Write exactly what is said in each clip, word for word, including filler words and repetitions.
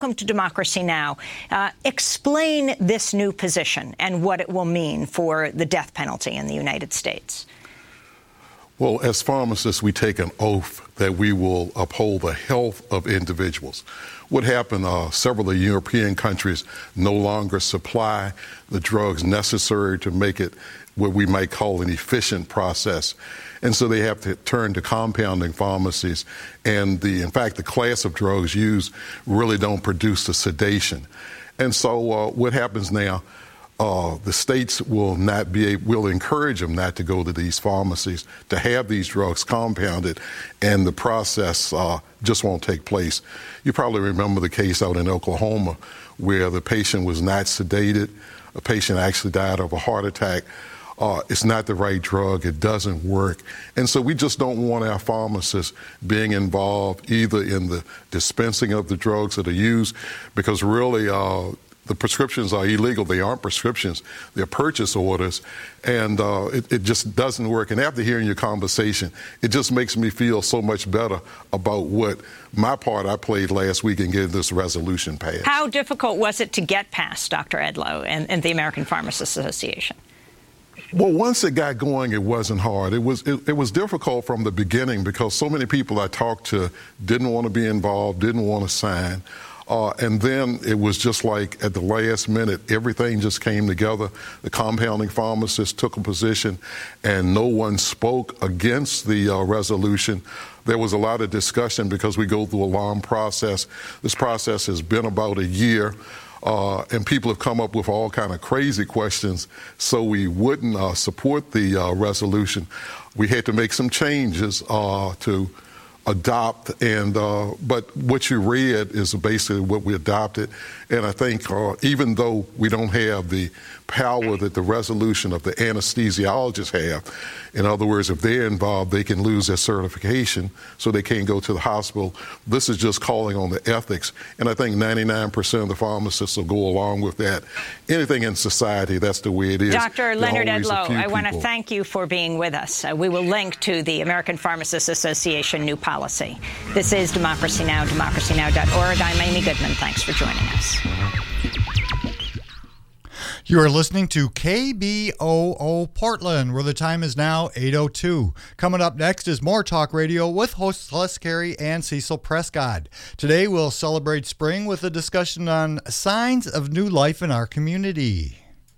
Welcome to Democracy Now! Uh, explain this new position and what it will mean for the death penalty in the United States. Well, as pharmacists, we take an oath that we will uphold the health of individuals. What happened, uh, several of the European countries no longer supply the drugs necessary to make it what we might call an efficient process. And so they have to turn to compounding pharmacies. And the, in fact, the class of drugs used really don't produce the sedation. And so uh, what happens now, uh, the states will not be able, will encourage them not to go to these pharmacies to have these drugs compounded, and the process uh, just won't take place. You probably remember the case out in Oklahoma where the patient was not sedated. A patient actually died of a heart attack. Uh, it's not the right drug. It doesn't work. And so we just don't want our pharmacists being involved either in the dispensing of the drugs that are used, because really uh, the prescriptions are illegal. They aren't prescriptions. They're purchase orders. And uh, it, it just doesn't work. And after hearing your conversation, it just makes me feel so much better about what my part I played last week in getting this resolution passed. How difficult was it to get past, Doctor Edlow and, and the American Pharmacists Association? Well, once it got going, it wasn't hard. It was it, it was difficult from the beginning because so many people I talked to didn't want to be involved, didn't want to sign. Uh, and then it was just like at the last minute, everything just came together. The compounding pharmacists took a position, and no one spoke against the uh, resolution. There was a lot of discussion because we go through a long process. This process has been about a year. Uh, and people have come up with all kind of crazy questions, so we wouldn't uh, support the uh, resolution. We had to make some changes uh, to adopt, and uh, but what you read is basically what we adopted. And I think uh, even though we don't have the power that the resolution of the anesthesiologists have, in other words, if they're involved, they can lose their certification, so they can't go to the hospital. This is just calling on the ethics, and I think ninety-nine percent of the pharmacists will go along with that. Anything in society, that's the way it is. Doctor Leonard Edlow, I want to thank you for being with us. Uh, we will link to the American Pharmacists Association new policy. This is Democracy Now!, democracy now dot org. I'm Amy Goodman. Thanks for joining us. You are listening to K B O O Portland, where the time is now eight oh two. Coming up next is more talk radio with hosts Les Carey and Cecil Prescott. Today we'll celebrate spring with a discussion on signs of new life in our community.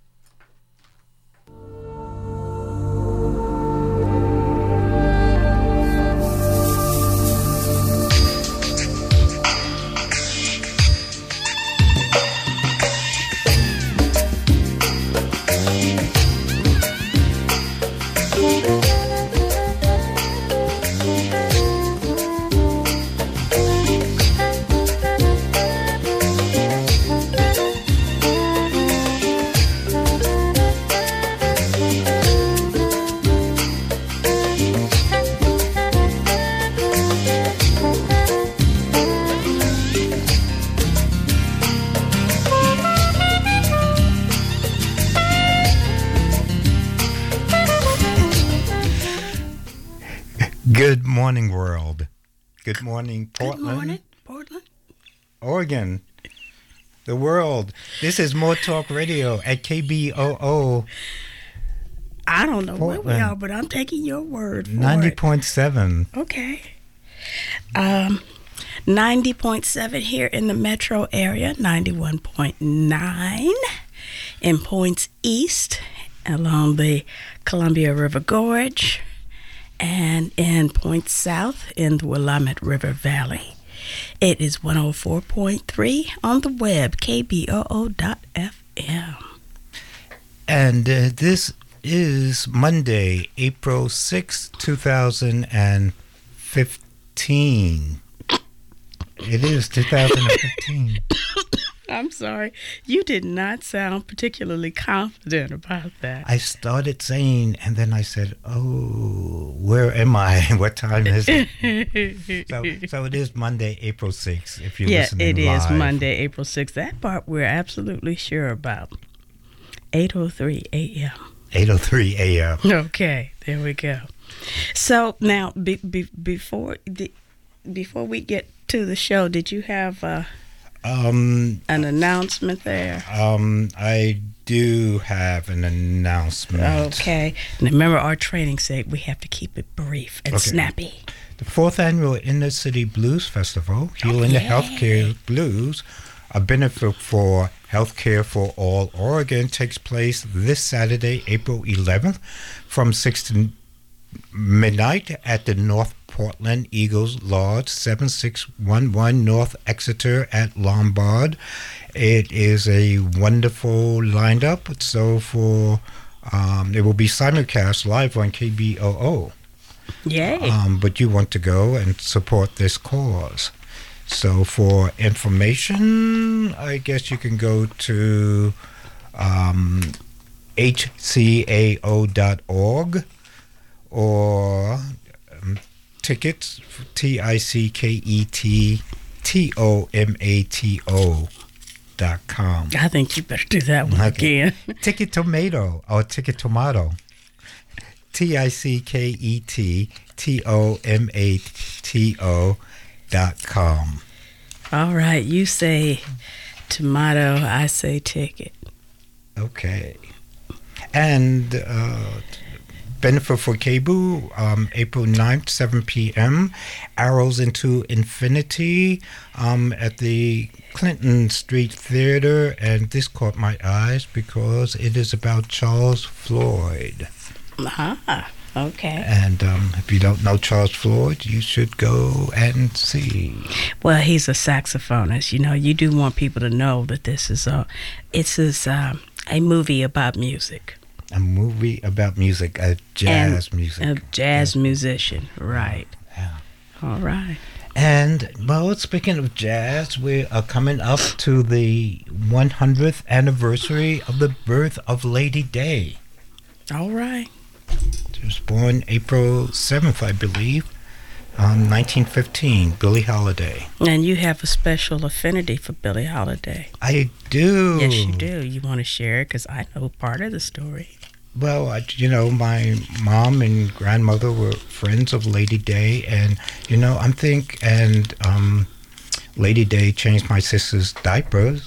Good morning, world. Good morning, Portland. Good morning, Portland. Oregon. The world. This is More Talk Radio at K B O O. I don't know Portland. where we are, but I'm taking your word for ninety it. point seven. Okay. Um, ninety point seven here in the metro area, ninety-one point nine in points east along the Columbia River Gorge, and in points south in the Willamette River Valley. It is one oh four point three on the web, K B O O dot F M. And uh, this is Monday, April sixth, two thousand fifteen. It is two thousand fifteen. I'm sorry. You did not sound particularly confident about that. I started saying, and then I said, oh, where am I? What time is it? so, so it is Monday, April sixth, if you're yeah, listening it live. is Monday, April sixth. That part we're absolutely sure about. eight oh three a.m. eight oh three a.m. Okay, there we go. So now, be, be, before the, before we get to the show, did you have uh, Um, An announcement there. Um, I do have an announcement. Okay. And remember, our training said we have to keep it brief and Okay. snappy. The fourth annual Inner City Blues Festival, Healing the yay. Healthcare Blues, a benefit for Healthcare for All Oregon, takes place this Saturday, April eleventh, from six to midnight at the North Portland Eagles Lodge, seven six one one North Exeter at Lombard. It is a wonderful lineup. So for um, it will be simulcast live on K B O O. Yay. Um, but you want to go and support this cause. So for information, I guess you can go to um, H C A O dot org or um, tickets, T I C K E T T O M A T O dot com. I think you better do that one Okay. again. Ticket Tomato or Ticket Tomato. T I C K E T T O M A T O dot com. All right. You say tomato, I say ticket. Okay. And uh, benefit for K B O O, um, April ninth, seven p.m. Arrows into Infinity um, at the Clinton Street Theater. And this caught my eyes because it is about Charles Floyd. Ah, okay. And um, if you don't know Charles Floyd, you should go and see. Well, he's a saxophonist. You know, you do want people to know that this is a, it's is, uh, a movie about music. A movie about music, a jazz And music. A jazz musician, right. Yeah. All right. And, well, speaking of jazz, we are coming up to the one hundredth anniversary of the birth of Lady Day. All right. She was born April seventh, I believe, um, nineteen fifteen, Billie Holiday. And you have a special affinity for Billie Holiday. I do. Yes, you do. You want to share it because I know part of the story. Well, I, you know, my mom and grandmother were friends of Lady Day, and, you know, I'm think, and um, Lady Day changed my sister's diapers.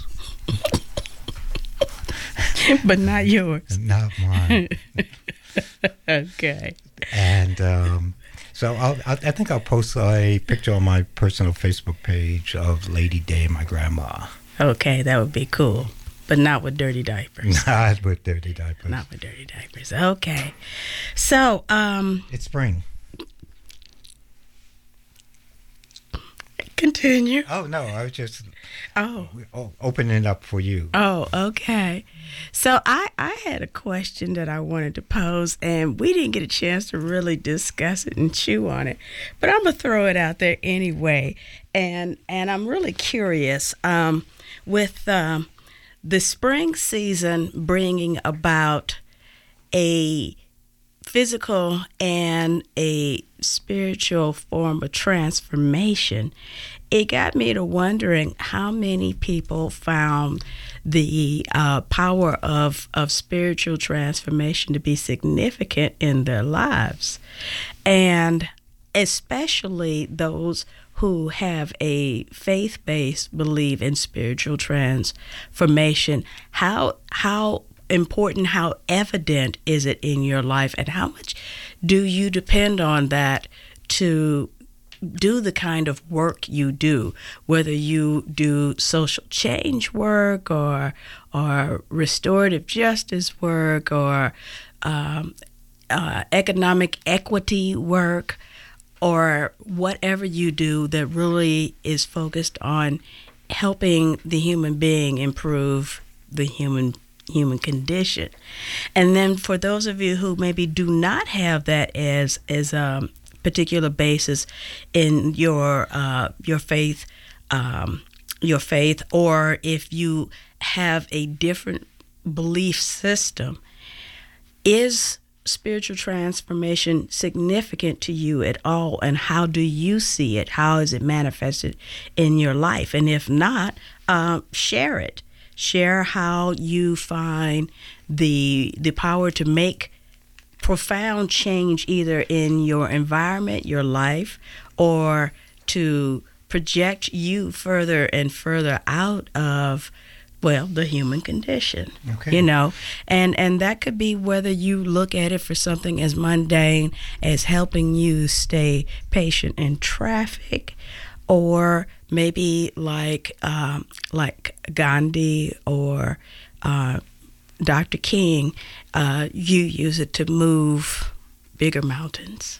But not yours. Not mine. Okay. And um, so I'll, I I think I'll post a picture on my personal Facebook page of Lady Day and my grandma. Okay, that would be cool. But not with dirty diapers. Not with dirty diapers. Not with dirty diapers. Okay. So, um... It's spring. Continue. Oh, no, I was just Oh. oh, opening it up for you. Oh, okay. So I, I had a question that I wanted to pose, and we didn't get a chance to really discuss it and chew on it. But I'm going to throw it out there anyway. And and I'm really curious, um, with um, the spring season bringing about a physical and a spiritual form of transformation, it got me to wondering how many people found the uh, power of, of spiritual transformation to be significant in their lives. And especially those who have a faith-based belief in spiritual transformation. How how important, how evident is it in your life, and how much do you depend on that to do the kind of work you do, whether you do social change work or or restorative justice work or um, uh, economic equity work, or whatever you do that really is focused on helping the human being improve the human human condition. And then for those of you who maybe do not have that as as a particular basis in your uh, your faith, um, your faith, or if you have a different belief system, is spiritual transformation significant to you at all, and how do you see it? How is it manifested in your life? And if not, uh, share it. Share how you find the the power to make profound change either in your environment, your life, or to project you further and further out of, well, the human condition, okay. you know, and and that could be whether you look at it for something as mundane as helping you stay patient in traffic, or maybe like um, like Gandhi or uh, Doctor King, uh, you use it to move bigger mountains.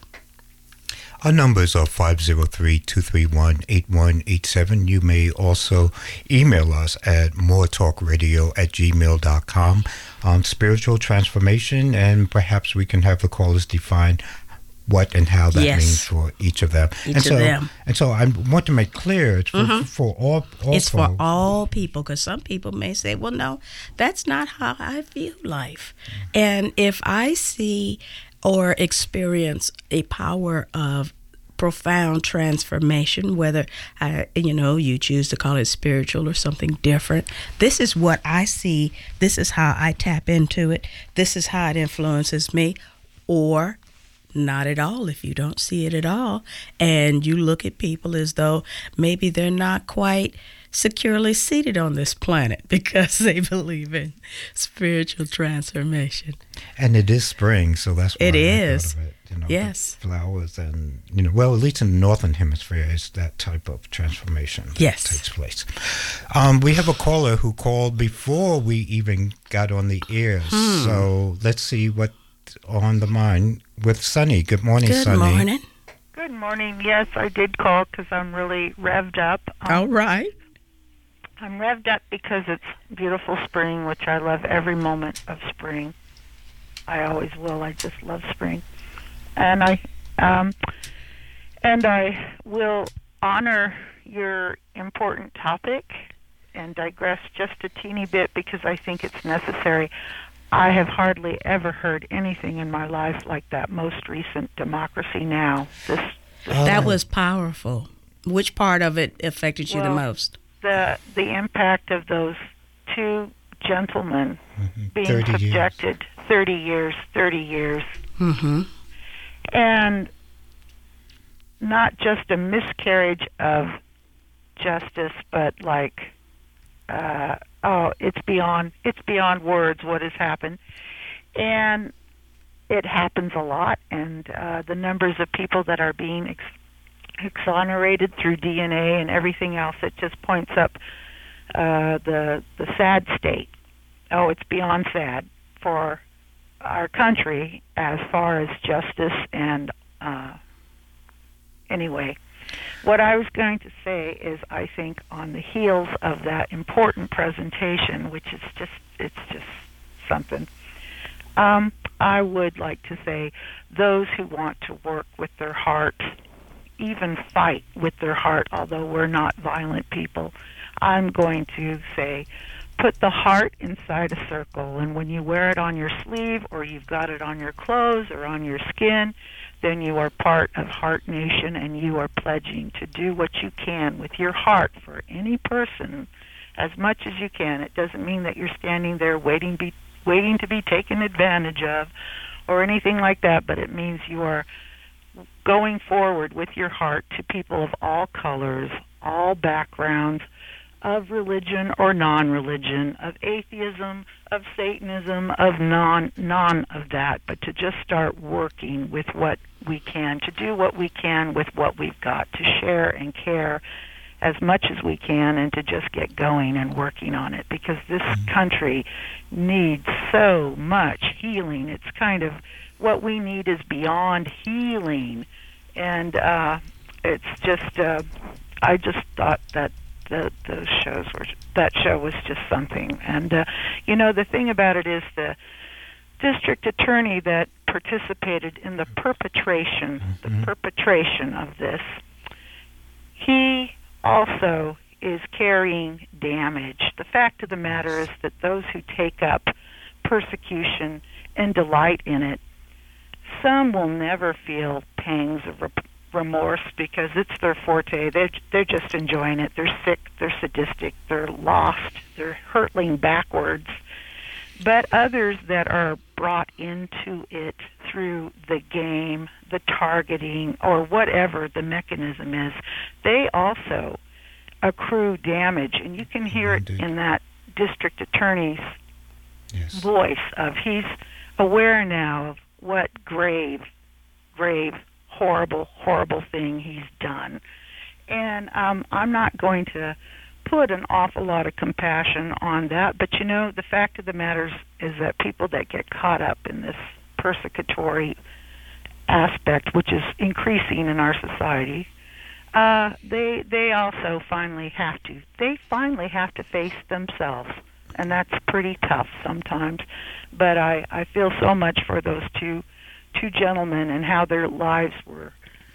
Our numbers are five oh three, two three one, eight one eight seven. You may also email us at moretalkradio at gmail dot com on spiritual transformation, and perhaps we can have the callers define what and how that yes. means for each of them. Each and so, of them. And so I want to make clear, it's for, Mm-hmm. for all, all It's folks. for all people, because some people may say, well, no, that's not how I view life. Mm-hmm. And if I see or experience a power of profound transformation, whether I, you know, you choose to call it spiritual or something different, this is what I see. This is how I tap into it. This is how it influences me, or not at all if you don't see it at all. And you look at people as though maybe they're not quite securely seated on this planet because they believe in spiritual transformation. And it is spring, so that's why It I is. thought of it. You know, Yes. the flowers and, you know, well, at least in the northern hemisphere, is that type of transformation that Yes. takes place. Um, we have a caller who called before we even got on the air, Hmm. so let's see what's on the mind with Sunny. Good morning, Good Sunny. morning. Good morning. Yes, I did call because I'm really revved up. Um, All right. I'm revved up because it's beautiful spring, which I love every moment of spring. I always will. I just love spring, and I um, and I will honor your important topic and digress just a teeny bit because I think it's necessary. I have hardly ever heard anything in my life like that most recent Democracy Now! This, this That was powerful. Which part of it affected you the Well, most? the the impact of those two gentlemen Mhm. being thirty years. subjected thirty years, thirty years, Mm-hmm. and not just a miscarriage of justice, but like, uh, oh, it's beyond it's beyond words what has happened, and it happens a lot, and uh, the numbers of people that are being ex- exonerated through D N A and everything else, it just points up uh, the the sad state. Oh, it's beyond sad for our country as far as justice and uh, anyway. What I was going to say is I think on the heels of that important presentation, which is just, it's just something, um, I would like to say those who want to work with their heart, even fight with their heart, although we're not violent people, I'm going to say put the heart inside a circle, and when you wear it on your sleeve or you've got it on your clothes or on your skin, then you are part of Heart Nation, and you are pledging to do what you can with your heart for any person as much as you can. It doesn't mean that you're standing there waiting be, waiting to be taken advantage of or anything like that, but it means you are going forward with your heart to people of all colors, all backgrounds, of religion or non-religion, of atheism, of Satanism, of non none of that, but to just start working with what we can, to do what we can with what we've got, to share and care as much as we can, and to just get going and working on it, because this country needs so much healing. It's kind of what we need is beyond healing, and uh, it's just, uh, I just thought that The, those shows were that show was just something. And uh, you know, the thing about it is the district attorney that participated in the perpetration, mm-hmm. the perpetration of this, he also is carrying damage. The fact of the matter is that those who take up persecution and delight in it, some will never feel pangs of rep- remorse because it's their forte. They're, they're just enjoying it. They're sick, they're sadistic, they're lost, they're hurtling backwards. But others that are brought into it through the game, the targeting, or whatever the mechanism is, they also accrue damage. And you can hear it in that district attorney's yes. voice of he's aware now of what grave, grave, horrible, horrible thing he's done. And um, I'm not going to put an awful lot of compassion on that, but you know, the fact of the matter is, is that people that get caught up in this persecutory aspect, which is increasing in our society, uh, they they also finally have to. They finally have to face themselves, and that's pretty tough sometimes. But I, I feel so much for those two two gentlemen and how their lives were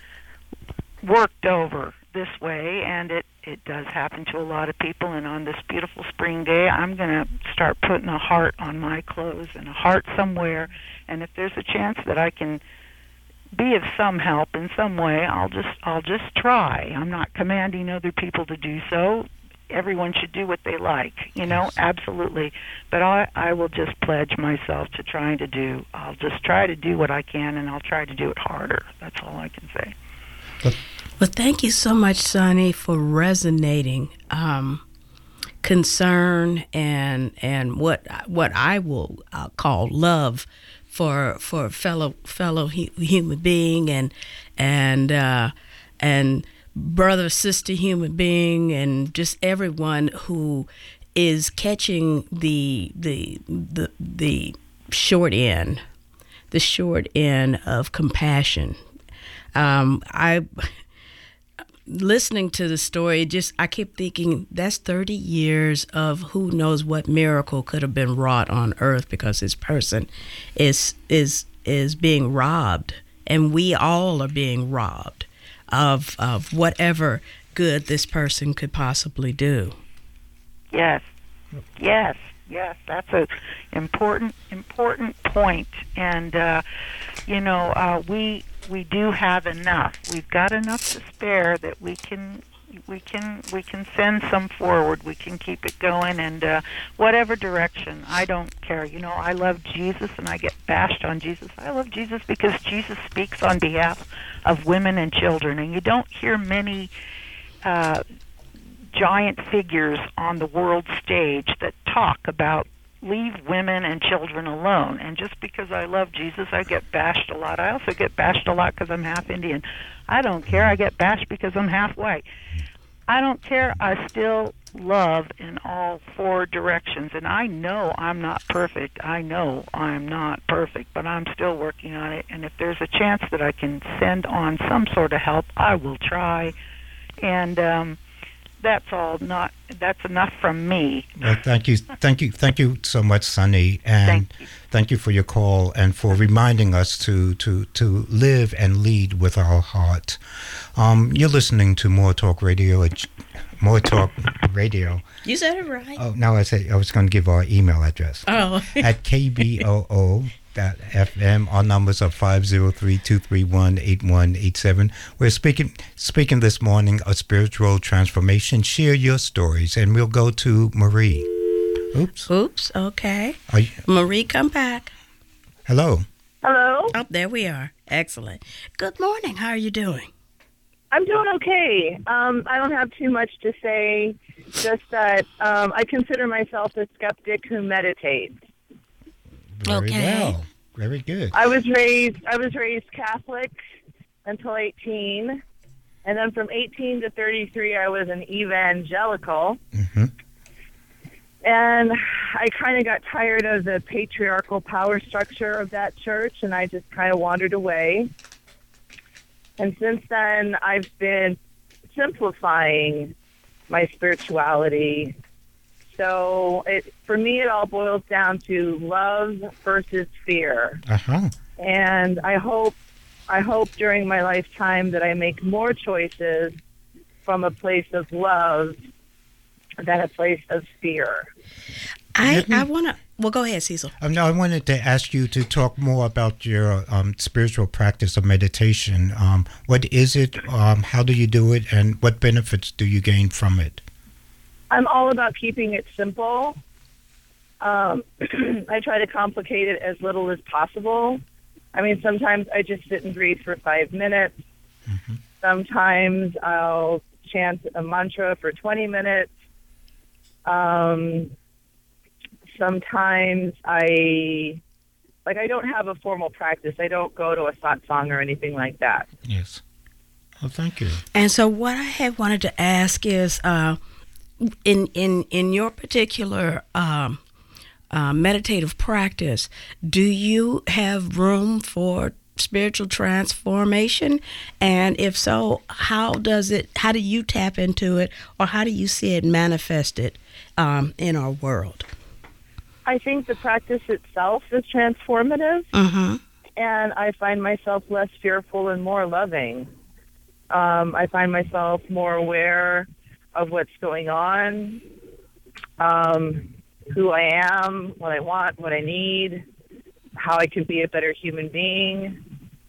worked over this way, and it, it does happen to a lot of people. And on this beautiful spring day, I'm going to start putting a heart on my clothes and a heart somewhere, and if there's a chance that I can be of some help in some way, I'll just I'll just try. I'm not commanding other people to do so. Everyone should do what they like, you know, absolutely. But I, I will just pledge myself to trying to do, I'll just try to do what I can, and I'll try to do it harder. That's all I can say. Well, thank you so much, Sonny, for resonating um, concern and and what what I will uh, call love for for fellow fellow human being and and uh, and brother sister human being, and just everyone who is catching the the the the short end, the short end of compassion. Um, I. Listening to the story, just I keep thinking that's thirty years of who knows what miracle could have been wrought on earth, because this person is is is being robbed, and we all are being robbed of of whatever good this person could possibly do. Yes, yes, yes. That's a important important point, and uh, you know uh, we. We do have enough. We've got enough to spare that we can we can we can send some forward. We can keep it going, and uh, whatever direction. I don't care. You know, I love Jesus, and I get bashed on Jesus. I love Jesus because Jesus speaks on behalf of women and children, and you don't hear many uh, giant figures on the world stage that talk about leave women and children alone. And just because I love Jesus, I get bashed a lot. I also get bashed a lot because I'm half Indian. I don't care. I get bashed because I'm half white. I don't care. I still love in all four directions. And I know I'm not perfect. I know I'm not perfect, but I'm still working on it. And if there's a chance that I can send on some sort of help, I will try. And um that's all. Not that's enough from me. Well, thank you, thank you, thank you so much, Sonny, and thank you. thank you for your call and for reminding us to to to live and lead with our heart. Um, you're listening to More Talk Radio. More Talk Radio. You said it right. Oh, now I say I was going to give our email address. Oh, at K B O O. Dot F M. Our numbers are five zero three, two three one, eight one eight seven. We're speaking speaking this morning of spiritual transformation. Share your stories, and we'll go to Marie. Oops. Oops. Okay. You, Marie, come back. Hello. Hello. Oh, there we are. Excellent. Good morning. How are you doing? I'm doing okay. Um, I don't have too much to say, just that um, I consider myself a skeptic who meditates. Very okay. well. Very good. I was raised I was raised Catholic until eighteen, and then from eighteen to thirty-three I was an evangelical. Mm-hmm. And I kind of got tired of the patriarchal power structure of that church, and I just kind of wandered away. And since then, I've been simplifying my spirituality. So it, for me, it all boils down to love versus fear. Uh-huh. And I hope, I hope during my lifetime that I make more choices from a place of love than a place of fear. I, I want to... Well, go ahead, Cecil. Um, no, I wanted to ask you to talk more about your um, spiritual practice of meditation. Um, what is it? Um, how do you do it? And what benefits do you gain from it? I'm all about keeping it simple. Um, I try to complicate it as little as possible. I mean, sometimes I just sit and breathe for five minutes. Mm-hmm. Sometimes I'll chant a mantra for twenty minutes. Um, sometimes I, like, I don't have a formal practice. I don't go to a satsang or anything like that. Yes. Well, thank you. And so what I had wanted to ask is, uh, in, in, in your particular um, uh, meditative practice, do you have room for spiritual transformation? And if so, how does it, how do you tap into it, or how do you see it manifested um, in our world? I think the practice itself is transformative, Mm-hmm. and I find myself less fearful and more loving. Um, I find myself more aware of what's going on, um, who I am, what I want, what I need, how I can be a better human being.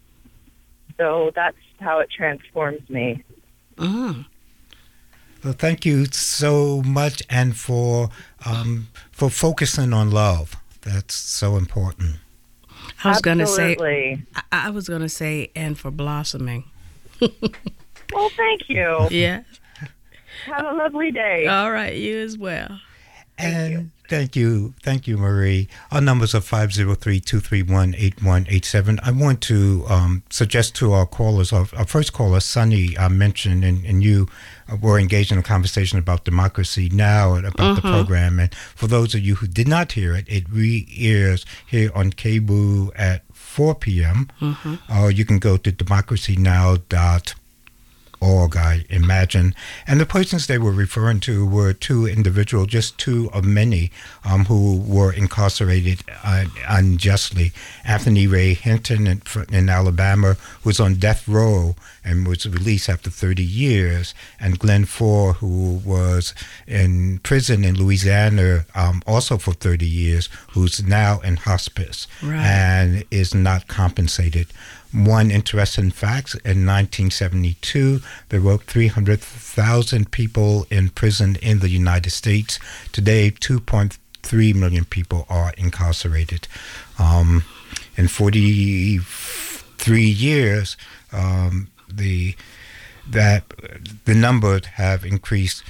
So that's how it transforms me. Mm-hmm. Well, thank you so much, and for um, for focusing on love. That's so important. I was going to say, Absolutely. I, I was going to say, and for blossoming. Well, thank you. Yeah. Have a lovely day. All right, you as well. Thank and you. thank you, thank you, Marie. Our numbers are five zero three, two three one, eight one eight seven. I want to um, suggest to our callers, our, our first caller, Sunny, uh, mentioned, and, and you uh, were engaged in a conversation about Democracy Now! And about mm-hmm. the program. And for those of you who did not hear it, it re-airs here on K B O O at four p.m. Mm-hmm. Or you can go to democracy now dot org. Org, I imagine. And the persons they were referring to were two individuals, just two of many, um, who were incarcerated uh, unjustly. Anthony Ray Hinton in, in Alabama was on death row and was released after thirty years. And Glenn Ford, who was in prison in Louisiana um, also for thirty years, who's now in hospice right. and is not compensated. One interesting fact, in nineteen seventy-two, there were three hundred thousand people in prison in the United States. Today, two point three million people are incarcerated. Um, in forty-three years, um, the that the number have increased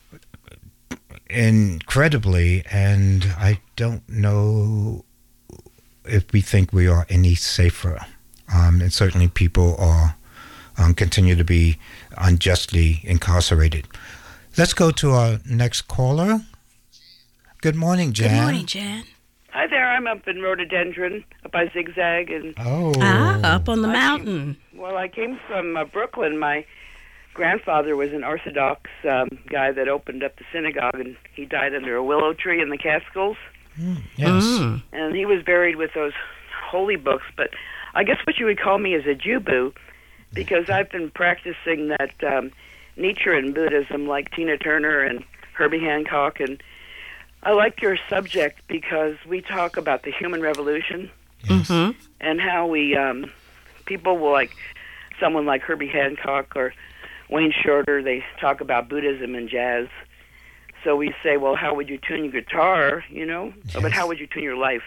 incredibly, and I don't know if we think we are any safer. Um, and certainly people are um, continue to be unjustly incarcerated. Let's go to our next caller. Good morning, Jan. Good morning, Jan. Hi there. I'm up in Rhododendron, up by Zigzag, and oh, ah, up on the I mountain. Came, well, I came from uh, Brooklyn. My grandfather was an Orthodox um, guy that opened up the synagogue, and he died under a willow tree in the Catskills. Mm, yes, mm. And he was buried with those holy books, but I guess what you would call me is a Jew-boo, because I've been practicing that um, Nichiren Buddhism like Tina Turner and Herbie Hancock, and I like your subject because we talk about the human revolution yes. Mm-hmm. and how we, um, people will like someone like Herbie Hancock or Wayne Shorter, they talk about Buddhism and jazz. So we say, well, how would you tune your guitar, you know? Yes. But how would you tune your life?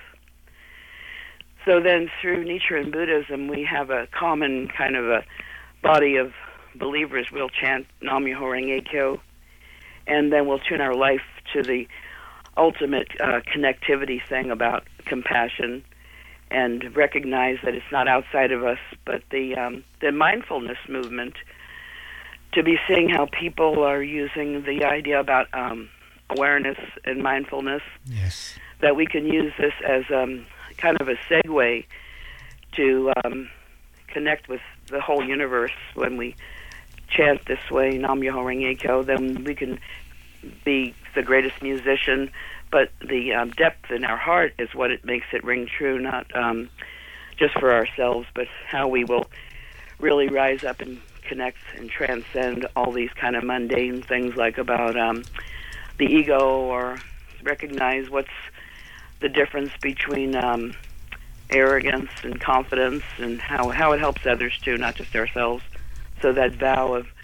So then through Nichiren Buddhism, we have a common kind of a body of believers. We'll chant Nam Myoho Renge Kyo, and then we'll tune our life to the ultimate uh, connectivity thing about compassion and recognize that it's not outside of us, but the um, the mindfulness movement, to be seeing how people are using the idea about um, awareness and mindfulness, yes, that we can use this as um, kind of a segue to um, connect with the whole universe. When we chant this way, Nam Myoho Renge Kyo, then we can be the greatest musician, but the um, depth in our heart is what it makes it ring true, not um, just for ourselves, but how we will really rise up and connect and transcend all these kind of mundane things like about um, the ego, or recognize what's the difference between um, arrogance and confidence, and how, how it helps others too, not just ourselves. So that vow of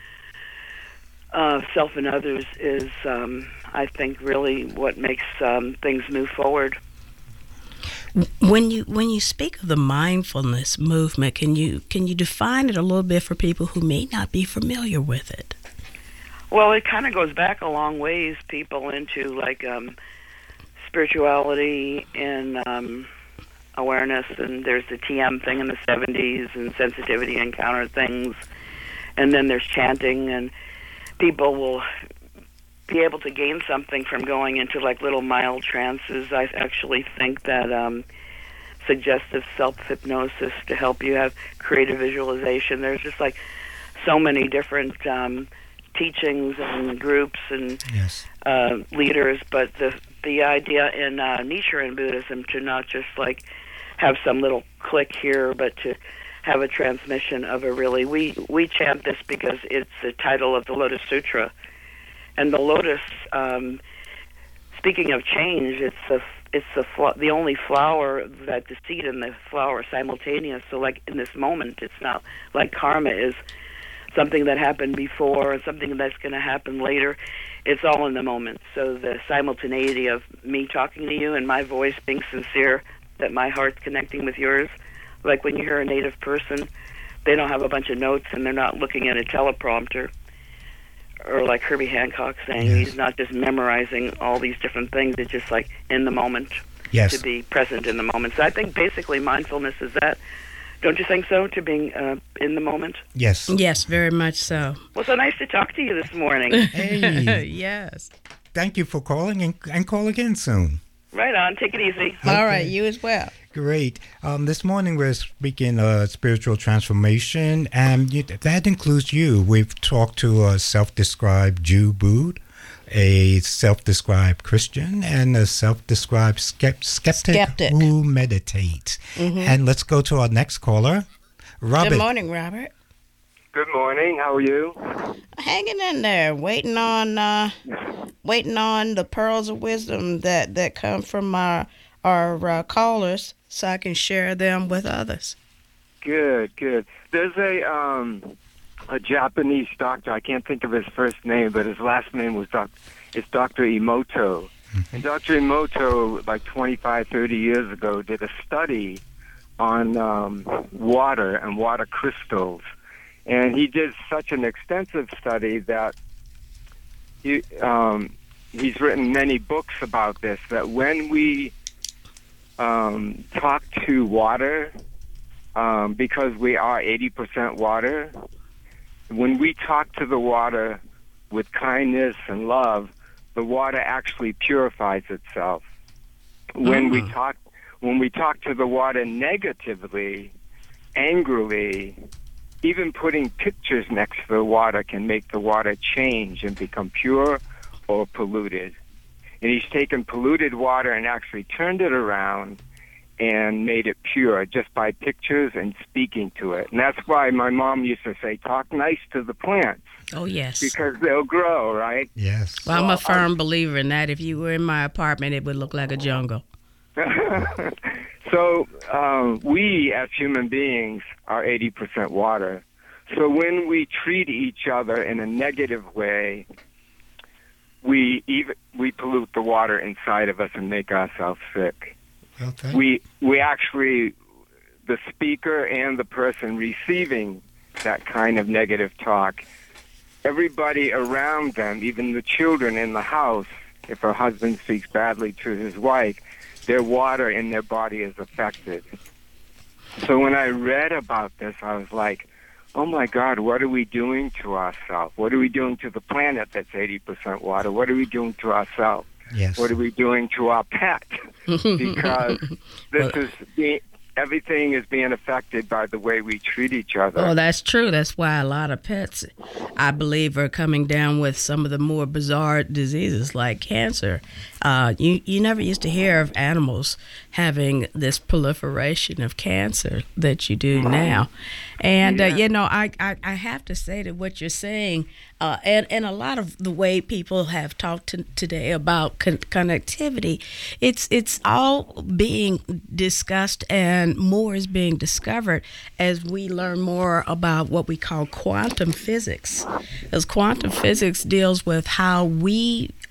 uh, self and others is, um, I think, really what makes um, things move forward. When you when you speak of the mindfulness movement, can you can you define it a little bit for people who may not be familiar with it? Well, it kind of goes back a long ways, people into like um, spirituality and um, awareness, and there's the T M thing in the seventies, and sensitivity encounter things, and then there's chanting, and people will be able to gain something from going into like little mild trances. I actually think that um, suggestive self-hypnosis to help you have creative visualization. There's just like so many different um, teachings and groups and yes. uh, leaders, but the the idea in uh, Nichiren Buddhism to not just like have some little click here, but to have a transmission of a really, we, we chant this because it's the title of the Lotus Sutra. And the lotus, um, speaking of change, it's the it's the fl- the only flower that the seed and the flower are simultaneous. So, like in this moment, it's not like karma is something that happened before and something that's going to happen later. It's all in the moment. So the simultaneity of me talking to you and my voice being sincere, that my heart's connecting with yours. Like when you hear a native person, they don't have a bunch of notes and they're not looking at a teleprompter. Or like Herbie Hancock saying, yes. He's not just memorizing all these different things. It's just like in the moment, yes. to be present in the moment. So I think basically mindfulness is that. Don't you think so, to being uh, in the moment? Yes. Yes, very much so. Well, so nice to talk to you this morning. Hey. Yes. Thank you for calling, and, and call again soon. Right on. Take it easy. Okay. All right, you as well. Great. Um, this morning we're speaking uh, spiritual transformation, and you, that includes you. We've talked to a self-described Jew Bood, a self-described Christian, and a self-described skept- skeptic, skeptic who meditates. Mm-hmm. And let's go to our next caller, Robert. Good morning, Robert. Good morning. How are you? Hanging in there, waiting on, uh, waiting on the pearls of wisdom that, that come from our our uh, callers, so I can share them with others. Good, good. There's a um, a Japanese doctor. I can't think of his first name, but his last name was doc. It's Doctor Emoto. And Doctor Emoto, like twenty-five, thirty years ago, did a study on um, water and water crystals. And he did such an extensive study that he, um, he's written many books about this, that when we um, talk to water, um, because we are eighty percent water, when we talk to the water with kindness and love, the water actually purifies itself. When mm-hmm. we talk, when we talk to the water negatively, angrily, even putting pictures next to the water can make the water change and become pure or polluted. And he's taken polluted water and actually turned it around and made it pure just by pictures and speaking to it. And that's why my mom used to say, talk nice to the plants. Oh, yes. Because they'll grow, right? Yes. Well, I'm a firm believer in that. If you were in my apartment, it would look like a jungle. So um, we, as human beings, are eighty percent water. So when we treat each other in a negative way, we even, we pollute the water inside of us and make ourselves sick. Okay. We we actually, the speaker and the person receiving that kind of negative talk, everybody around them, even the children in the house, if a husband speaks badly to his wife, their water in their body is affected. So when I read about this, I was like, oh my God, what are we doing to ourselves? What are we doing to the planet that's eighty percent water? What are we doing to ourselves? Yes. What are we doing to our pet? Because this is being, everything is being affected by the way we treat each other. Oh, that's true. That's why a lot of pets, I believe, are coming down with some of the more bizarre diseases like cancer. Uh, you, you never used to hear of animals having this proliferation of cancer that you do now. And, yeah. uh, you know, I, I, I have to say that what you're saying, uh, and, and a lot of the way people have talked to, today about con- connectivity, it's it's all being discussed and more is being discovered as we learn more about what we call quantum physics. As quantum physics deals with how we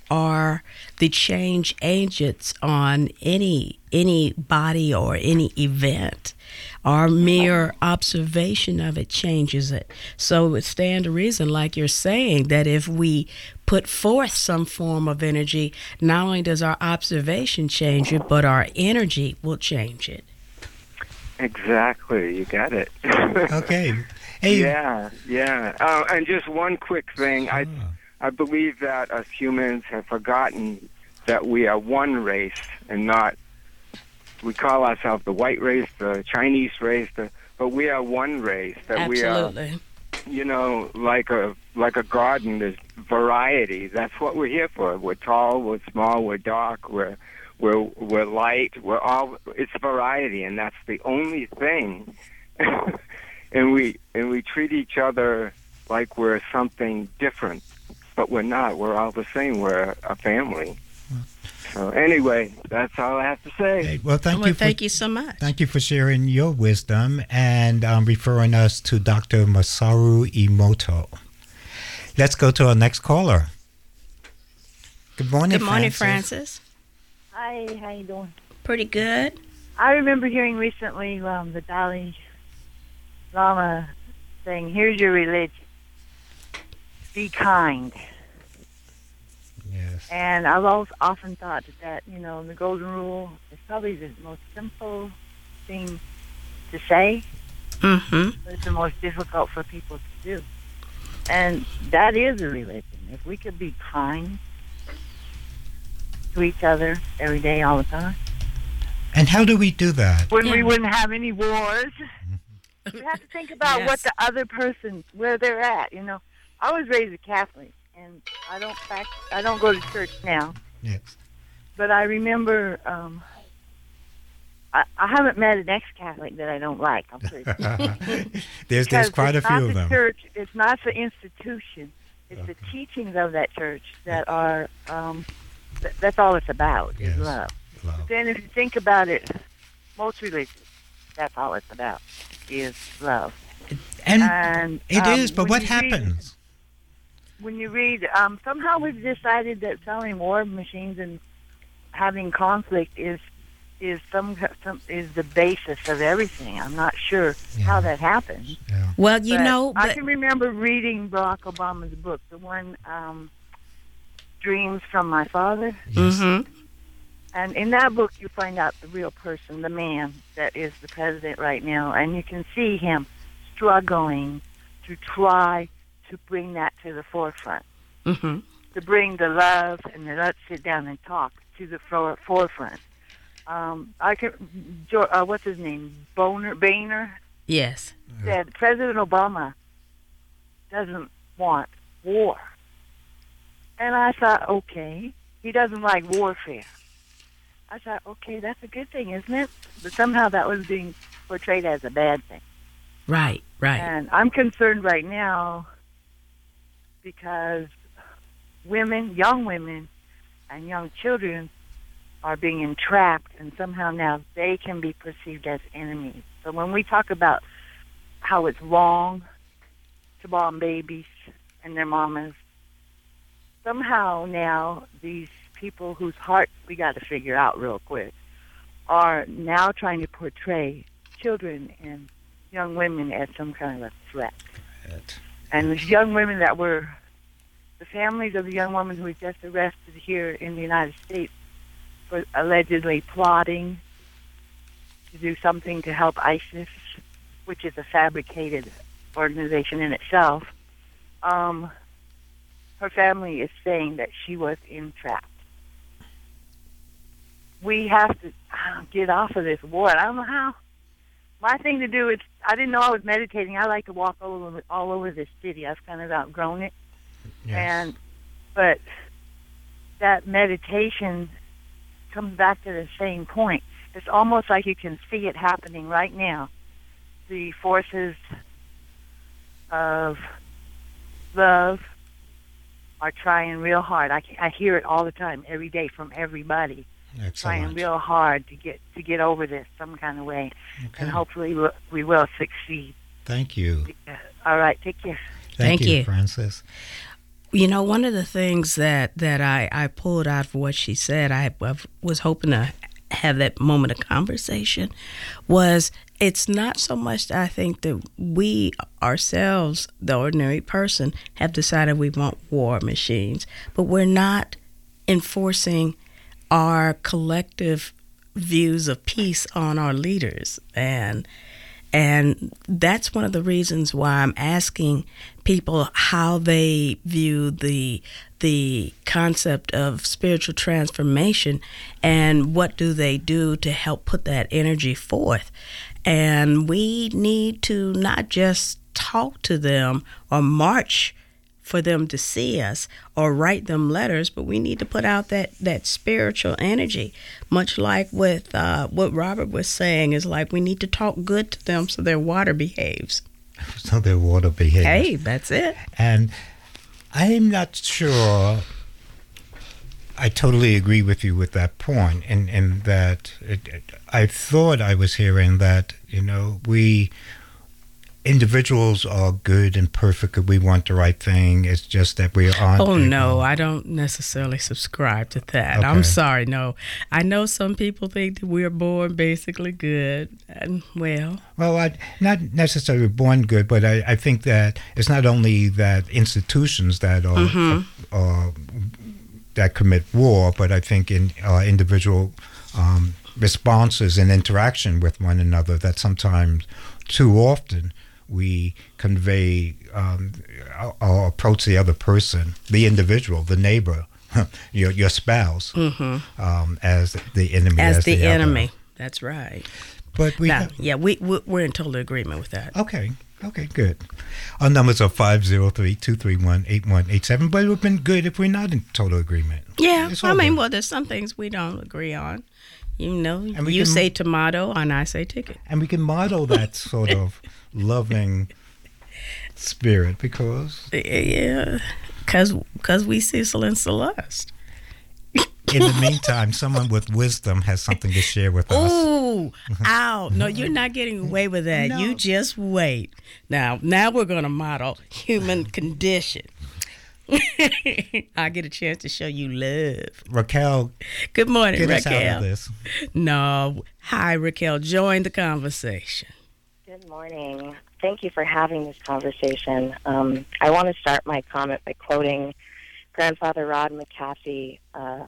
are the change agents on any any body or any event. Our mere observation of it changes it. So it would stand to reason, like you're saying, that if we put forth some form of energy, not only does our observation change it, but our energy will change it. Exactly, you got it. Okay. Hey. Yeah, yeah. Uh, and just one quick thing. I, I believe that us humans have forgotten that we are one race and not, we call ourselves the white race, the Chinese race, the, but we are one race. That Absolutely. We are, you know, like a like a garden. There's variety. That's what we're here for. We're tall, we're small, we're dark, we're we're we're light. We're all. It's variety, and that's the only thing. and we and we treat each other like we're something different, but we're not. We're all the same. We're a family. So anyway, that's all I have to say. Hey, well, thank well, you. For, thank you so much. Thank you for sharing your wisdom and um, referring us to Doctor Masaru Emoto. Let's go to our next caller. Good morning, Good morning, Francis. Francis. Hi, how you doing? Pretty good. I remember hearing recently um, the Dalai Lama saying, "Here's your religion. Be kind." Yes. And I've always often thought that, that, you know, the Golden Rule is probably the most simple thing to say, Mm-hmm. but it's the most difficult for people to do. And that is a religion. If we could be kind to each other every day, all the time. And how do we do that? When Yeah. we wouldn't have any wars. You have to think about Yes. what the other person, where they're at, you know. I was raised a Catholic, and I don't practice, I don't go to church now. Yes. But I remember, um, I, I haven't met an ex-Catholic that I don't like. I'm pretty there's there's Because quite a it's few not of the them. Church, it's not the institution. It's the Okay. teachings of that church that are, um, th- that's all it's about, Yes. is love. Love. Then if you think about it, most religions, that's all it's about, is love. And And it um, is, but when what you read- happens? when you read, um, somehow we've decided that selling war machines and having conflict is is some, some is the basis of everything. I'm not sure Yeah. how that happened. Yeah. Well, you but know, I but, can remember reading Barack Obama's book, the one um, "Dreams from My Father," Yes. mm-hmm. and in that book you find out the real person, the man that is the president right now, and you can see him struggling to try to bring that to the forefront. Mm-hmm. To bring the love and the let's sit down and talk to the for- forefront. Um, I can, Jo- uh, what's his name? Boner, Boehner Yes. said President Obama doesn't want war. And I thought, okay, he doesn't like warfare. I thought, okay, that's a good thing, isn't it? But somehow that was being portrayed as a bad thing. Right, right. And I'm concerned right now because women, young women, and young children are being entrapped, and somehow now they can be perceived as enemies. So when we talk about how it's wrong to bomb babies and their mamas, somehow now these people whose hearts we got to figure out real quick are now trying to portray children and young women as some kind of a threat. And these young women that were, the families of the young woman who was just arrested here in the United States for allegedly plotting to do something to help ISIS, which is a fabricated organization in itself, um, her family is saying that she was entrapped. We have to get off of this war. I don't know how. My thing to do is, I didn't know I was meditating. I like to walk all over, all over this city. I've kind of outgrown it. Yes. And, but that meditation comes back to the same point. It's almost like you can see it happening right now. The forces of love are trying real hard. I, I hear it all the time, every day from everybody. Excellent. Trying real hard to get to get over this some kind of way, Okay. and hopefully we, we will succeed. Thank you. All right, take care. Thank, Thank you. Francis. You know, one of the things that, that I, I pulled out of what she said, I, I was hoping to have that moment of conversation, was it's not so much that I think that we ourselves, the ordinary person, have decided we want war machines, but we're not enforcing our collective views of peace on our leaders. And And that's one of the reasons why I'm asking people how they view the the concept of spiritual transformation and what do they do to help put that energy forth. And we need to not just talk to them or march for them to see us or write them letters, but we need to put out that, that spiritual energy. Much like with uh, what Robert was saying, is like we need to talk good to them so their water behaves. So their water behaves. Hey, that's it. And I'm not sure I totally agree with you with that point, in, in that it, it, I thought I was hearing that, you know, we... individuals are good and perfect and we want the right thing. It's just that we aren't. Oh, no, I don't necessarily subscribe to that. Okay. I'm sorry, no. I know some people think that we're born basically good. And, well... Well, I, not necessarily born good, but I, I think that it's not only that institutions that are, mm-hmm. are, are that commit war, but I think in uh, individual um, responses and interaction with one another that sometimes, too often, we convey um, or approach the other person, the individual, the neighbor, your your spouse, mm-hmm. um, as the enemy. As, as the, the enemy. Other. That's right. But we now, have, yeah, we we're in total agreement with that. Okay. Okay, good. Our numbers are five zero three, two three one, eight one eight seven, but it would have been good if we're not in total agreement. Yeah, I mean, good. Well, there's some things we don't agree on. You know, you can, say tomato and I say ticket. And we can model that sort of loving spirit because... Yeah, because we Cecil and Celeste. In the meantime, someone with wisdom has something to share with us. Ooh, ow. No, you're not getting away with that. No. You just wait. Now, now we're going to model human condition. I get a chance to show you love. Raquel. Good morning, get Raquel. Us out of this. No. Hi, Raquel. Join the conversation. Good morning. Thank you for having this conversation. Um, I want to start my comment by quoting Grandfather Rod McCaffey, uh,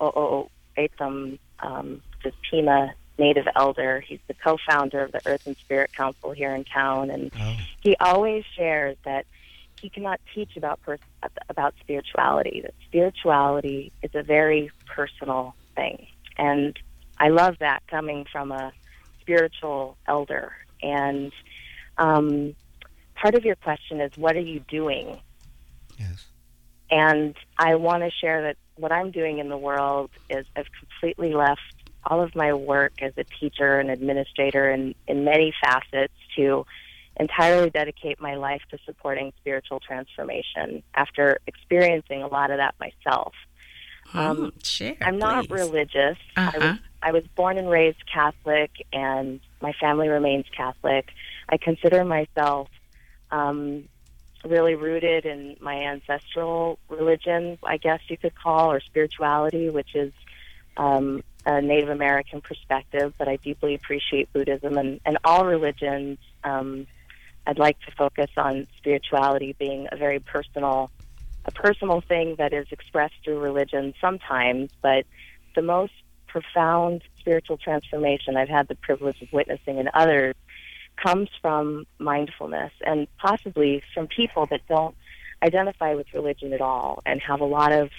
O'Atham, um, the Pima Native Elder. He's the co-founder of the Earth and Spirit Council here in town, and oh. he always shares that he cannot teach about pers- about spirituality. That spirituality is a very personal thing, and I love that coming from a spiritual elder. And um, part of your question is, what are you doing? Yes. And I want to share that what I'm doing in the world is I've completely left all of my work as a teacher and administrator and in many facets to entirely dedicate my life to supporting spiritual transformation after experiencing a lot of that myself. Um, um, share, I'm not please. religious. Uh-huh. I was I was born and raised Catholic, and my family remains Catholic. I consider myself um, really rooted in my ancestral religion, I guess you could call, or spirituality, which is um, a Native American perspective, but I deeply appreciate Buddhism and, and all religions. Um, I'd like to focus on spirituality being a very personal, a personal thing that is expressed through religion sometimes, but the most profound spiritual transformation I've had the privilege of witnessing in others comes from mindfulness, and possibly from people that don't identify with religion at all and have a lot of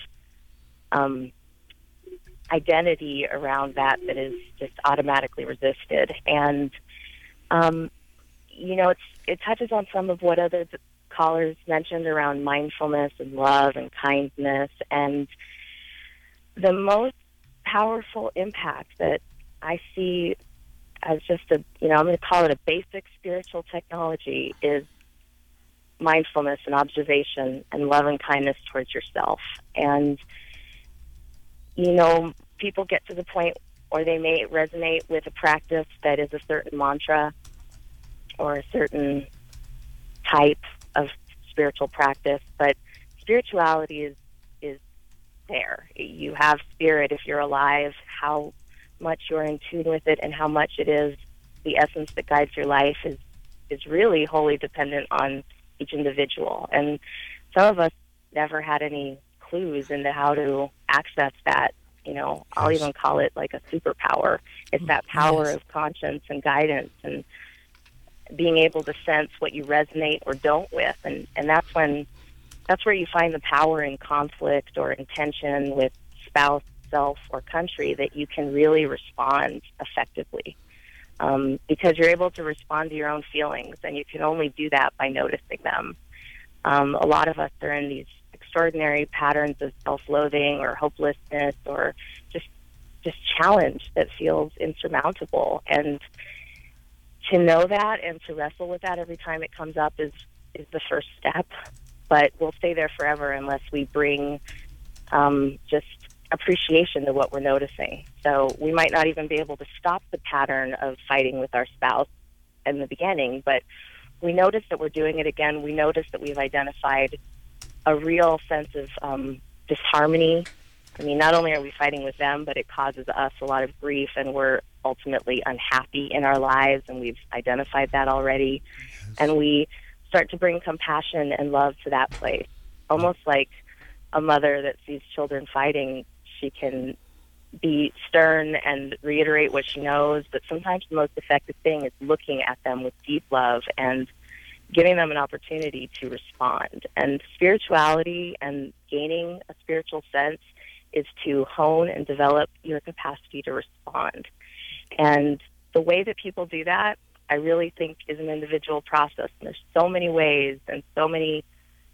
um, identity around that that is just automatically resisted. And, um, you know, it's, it touches on some of what other callers mentioned around mindfulness and love and kindness. And the most powerful impact that I see as just a, you know, I'm going to call it a basic spiritual technology is mindfulness and observation and love and kindness towards yourself. And, you know, people get to the point or they may resonate with a practice that is a certain mantra or a certain type of spiritual practice, but spirituality is is there. You have spirit if you're alive. How much you're in tune with it and how much it is the essence that guides your life is is really wholly dependent on each individual. And some of us never had any clues into how to access that. You know, I'll yes. even call it like a superpower. It's that power yes. of conscience and guidance and being able to sense what you resonate or don't with. And, and that's when, that's where you find the power in conflict or in tension with spouse, self, or country, that you can really respond effectively. Um, because you're able to respond to your own feelings, and you can only do that by noticing them. Um, a lot of us are in these extraordinary patterns of self-loathing or hopelessness or just just challenge that feels insurmountable. And to know that and to wrestle with that every time it comes up is, is the first step. But we'll stay there forever unless we bring um, just appreciation to what we're noticing. So we might not even be able to stop the pattern of fighting with our spouse in the beginning, but we notice that we're doing it again. We notice that we've identified a real sense of um, disharmony. I mean, not only are we fighting with them, but it causes us a lot of grief, and we're ultimately unhappy in our lives, and we've identified that already. Yes. And we start to bring compassion and love to that place, almost like a mother that sees children fighting. She can be stern and reiterate what she knows, but sometimes the most effective thing is looking at them with deep love and giving them an opportunity to respond. And spirituality and gaining a spiritual sense is to hone and develop your capacity to respond. And the way that people do that, I really think, is an individual process. And there's so many ways and so many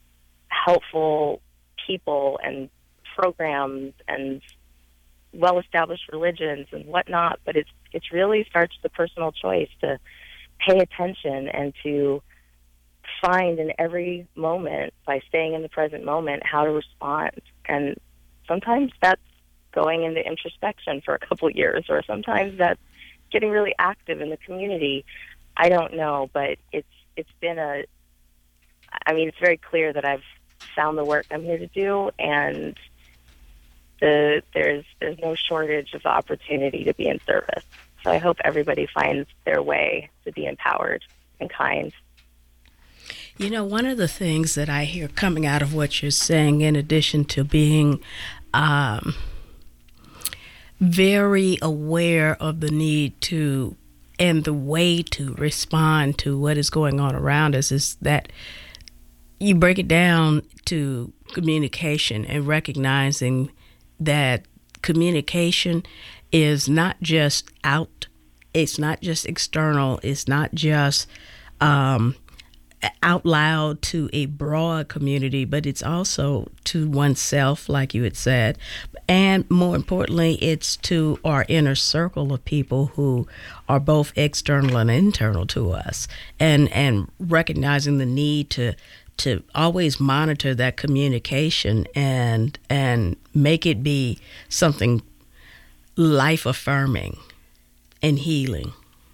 helpful people and programs and well-established religions and whatnot, but it's it's really starts the personal choice to pay attention and to find in every moment, by staying in the present moment, how to respond. And sometimes that's going into introspection for a couple of years, or sometimes that's getting really active in the community. I don't know, but it's it's been a, I mean, it's very clear that I've found the work I'm here to do, and the there's there's no shortage of opportunity to be in service. So I hope everybody finds their way to be empowered and kind. You know, one of the things that I hear coming out of what you're saying, in addition to being um, very aware of the need to and the way to respond to what is going on around us, is that you break it down to communication and recognizing that communication is not just out, it's not just external, it's not just um, out loud to a broad community, but it's also to oneself, like you had said, and more importantly, it's to our inner circle of people who are both external and internal to us, and and recognizing the need to to always monitor that communication and and make it be something life affirming and healing.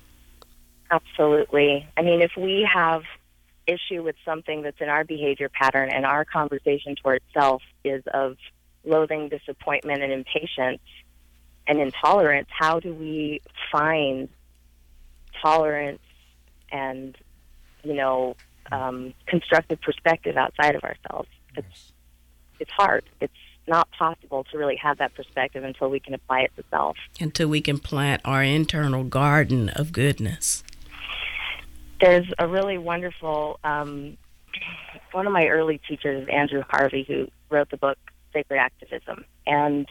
Absolutely. I mean, if we have issue with something that's in our behavior pattern and our conversation towards self is of loathing, disappointment, and impatience and intolerance, how do we find tolerance and, you know, um, constructive perspective outside of ourselves? It's, it's hard. It's not possible to really have that perspective until we can apply it to self. Until we can plant our internal garden of goodness. There's a really wonderful, um, one of my early teachers, Andrew Harvey, who wrote the book Sacred Activism. And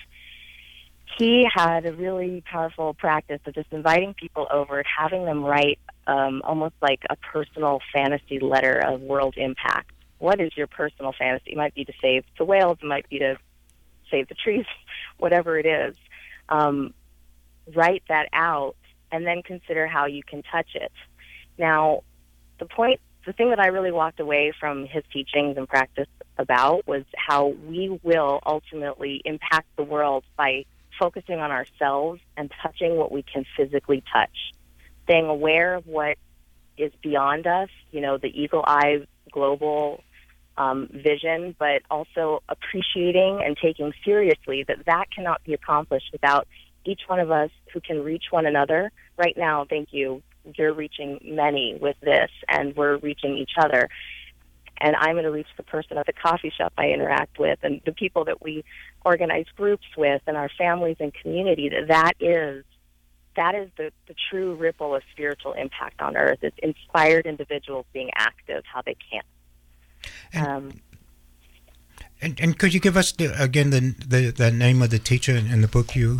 he had a really powerful practice of just inviting people over and having them write um, almost like a personal fantasy letter of world impact. What is your personal fantasy? It might be to save the whales, it might be to save the trees, whatever it is. Um, write that out and then consider how you can touch it. Now, the point, the thing that I really walked away from his teachings and practice about was how we will ultimately impact the world by focusing on ourselves and touching what we can physically touch, staying aware of what is beyond us, you know, the eagle eye global um, vision, but also appreciating and taking seriously that that cannot be accomplished without each one of us who can reach one another. Right now, thank you, you're reaching many with this, and we're reaching each other. And I'm going to reach the person at the coffee shop I interact with, and the people that we organize groups with, and our families and community. That that is that is the, the true ripple of spiritual impact on earth. It's inspired individuals being active how they can. And, um, and, and could you give us the, again the, the the name of the teacher in the book you?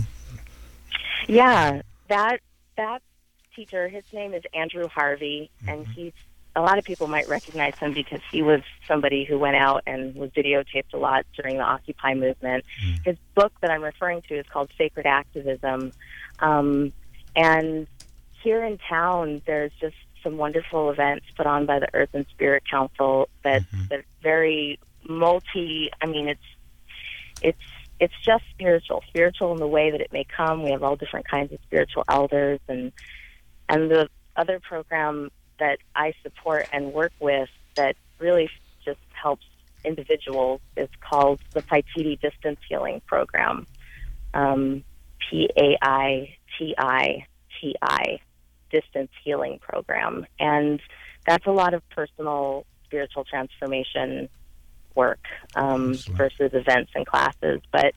Yeah, that that teacher. His name is Andrew Harvey, mm-hmm. and he's. A lot of people might recognize him because he was somebody who went out and was videotaped a lot during the Occupy movement. Mm. His book that I'm referring to is called Sacred Activism. Um, and here in town, there's just some wonderful events put on by the Earth and Spirit Council that mm-hmm. that very multi, I mean, it's it's it's just spiritual, spiritual in the way that it may come. We have all different kinds of spiritual elders. And, and the other program that I support and work with that really just helps individuals is called the Paititi Distance Healing Program, um, P A I T I T I, Distance Healing Program. And that's a lot of personal spiritual transformation work um, versus events and classes. But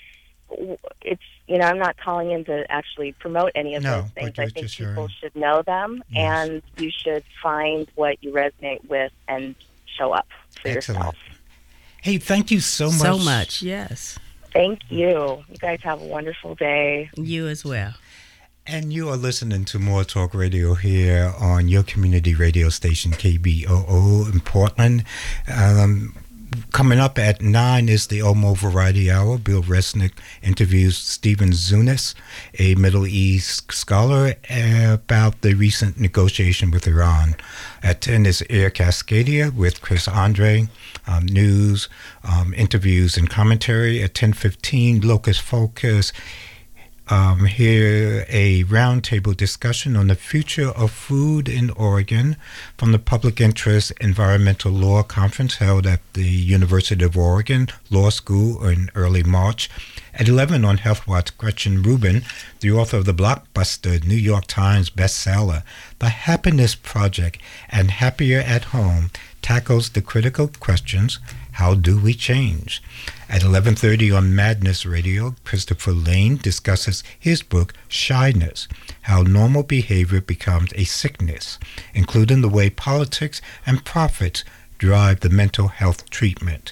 it's, you know, I'm not calling in to actually promote any of no, those things. I think people sharing. should know them, yes. and you should find what you resonate with and show up for Excellent. yourself. Hey, thank you so much. So much, yes. Thank you. You guys have a wonderful day. You as well. And you are listening to More Talk Radio here on your community radio station, K B O O in Portland. Um, Coming up at nine is the Omo Variety Hour. Bill Resnick interviews Stephen Zunis, a Middle East scholar, about the recent negotiation with Iran. At ten is Air Cascadia with Chris Andre, um, news, um, interviews, and commentary. At ten fifteen, Locust Focus. Um, here, a roundtable discussion on the future of food in Oregon from the Public Interest Environmental Law Conference held at the University of Oregon Law School in early March. At eleven on Health Watch, Gretchen Rubin, the author of the blockbuster New York Times bestseller, The Happiness Project and Happier at Home, tackles the critical questions, how do we change? At eleven thirty on Madness Radio, Christopher Lane discusses his book, Shyness, How Normal Behavior Becomes a Sickness, including the way politics and profits drive the mental health treatment.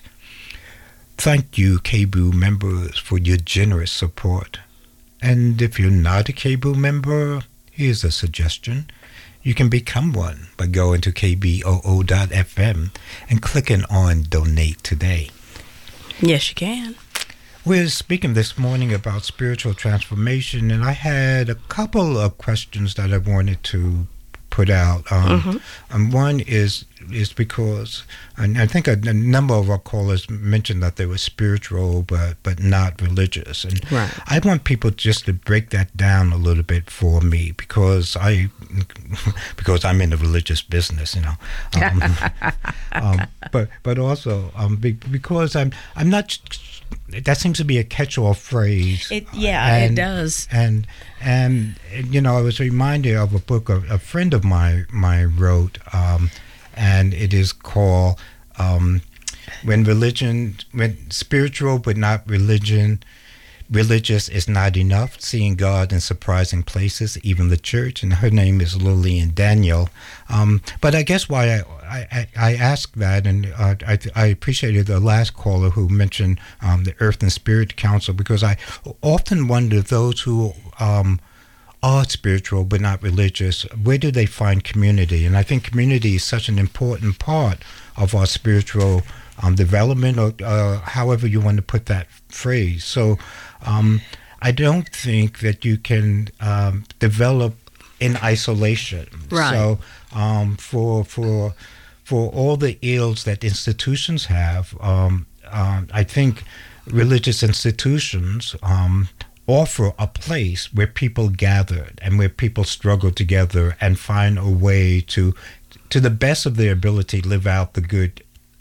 Thank you, K B O O members, for your generous support. And if you're not a K B O O member, here's a suggestion. You can become one by going to K B O O dot F M and clicking on Donate Today. Yes, you can. We're speaking this morning about spiritual transformation, and I had a couple of questions that I wanted to put out. Um, mm-hmm. And one is is because, and I think a, a number of our callers mentioned that they were spiritual but but not religious, and right. I want people just to break that down a little bit for me because I because I'm in the religious business, you know. Um, um, but but also um, because I'm I'm not. That seems to be a catch-all phrase. It, yeah, and, it does. And and you know, I was reminded of a book a, a friend of mine mine wrote, um, and it is called um, "When Religion, When Spiritual but Not Religion, Religious is Not Enough: Seeing God in Surprising Places, Even the Church." And her name is Lillian Daniel. Um, but I guess why I I, I asked that, and uh, I, I appreciated the last caller who mentioned um, the Earth and Spirit Council, because I often wonder, those who um, are spiritual but not religious, where do they find community? And I think community is such an important part of our spiritual um, development, or uh, however you want to put that phrase. So um, I don't think that you can um, develop in isolation. Right. So um, for for for all the ills that institutions have, um, um, I think religious institutions um, offer a place where people gather and where people struggle together and find a way to, to the best of their ability, live out the good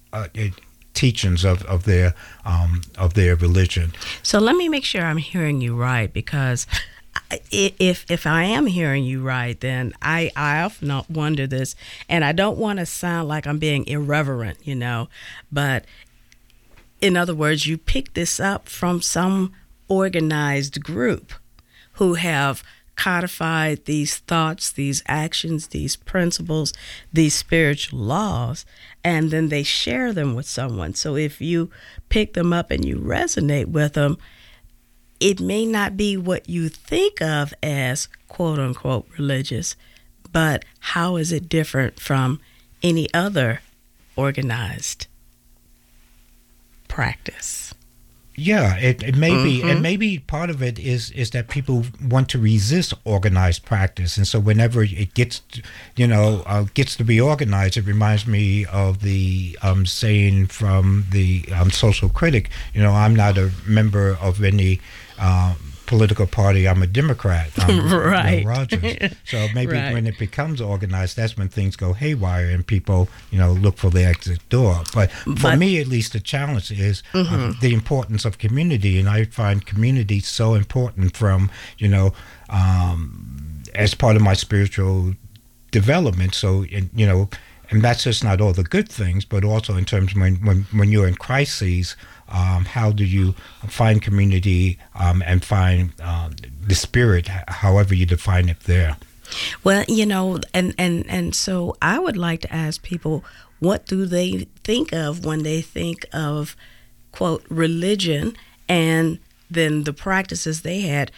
uh, it, teachings of, of their um, of their religion. So let me make sure I'm hearing you right, because if if I am hearing you right, then I, I often wonder this, and I don't want to sound like I'm being irreverent, you know, but in other words, you pick this up from some organized group who have codified these thoughts, these actions, these principles, these spiritual laws, and then they share them with someone. So if you pick them up and you resonate with them, it may not be what you think of as quote unquote religious, but how is it different from any other organized practice? Yeah, it, it may be, Mm-hmm. and maybe part of it is is that people want to resist organized practice, and so whenever it gets, to, you know, uh, gets to be organized, it reminds me of the um, saying from the um, Social Critic. You know, I'm not a member of any uh, political party. I'm a Democrat. Um, right. Will Rogers. So maybe Right. when it becomes organized, that's when things go haywire and people, you know, look for the exit door. But for But- me, at least, the challenge is uh, Mhm. the importance of community, and I find community so important from, you know, um, as part of my spiritual development. So, in, you know, and that's just not all the good things, but also in terms of when, when, when you're in crises, um, how do you find community um, and find uh, the spirit, h- however you define it there? Well, you know, and, and, and so I would like to ask people, what do they think of when they think of, quote, religion, and then the practices they had?